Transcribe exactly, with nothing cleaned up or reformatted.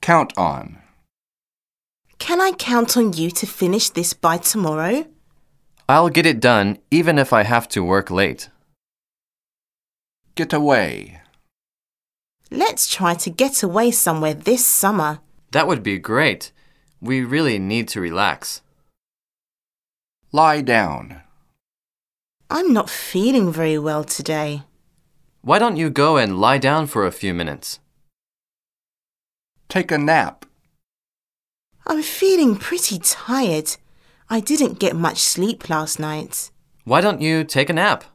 Count on. Can I count on you to finish this by tomorrow? I'll get it done even if I have to work late. Get away. Let's try to get away somewhere this summer. That would be great. We really need to relax. Lie down. I'm not feeling very well today. Why don't you go and lie down for a few minutes? Take a nap. I'm feeling pretty tired. I didn't get much sleep last night. Why don't you take a nap?